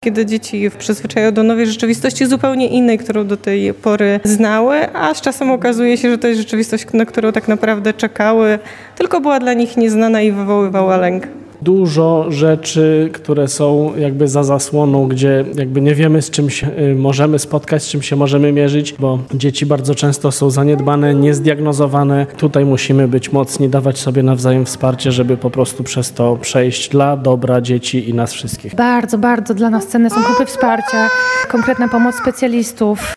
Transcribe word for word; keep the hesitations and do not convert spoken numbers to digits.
Kiedy dzieci przyzwyczają do nowej rzeczywistości zupełnie innej, którą do tej pory znały, a z czasem okazuje się, że to jest rzeczywistość, na którą tak naprawdę czekały, tylko była dla nich nieznana i wywoływała lęk. Dużo rzeczy, które są jakby za zasłoną, gdzie jakby nie wiemy, z czym się możemy spotkać, z czym się możemy mierzyć, bo dzieci bardzo często są zaniedbane, niezdiagnozowane. Tutaj musimy być mocni, dawać sobie nawzajem wsparcie, żeby po prostu przez to przejść dla dobra dzieci i nas wszystkich. Bardzo, bardzo dla nas cenne są grupy wsparcia, konkretna pomoc specjalistów.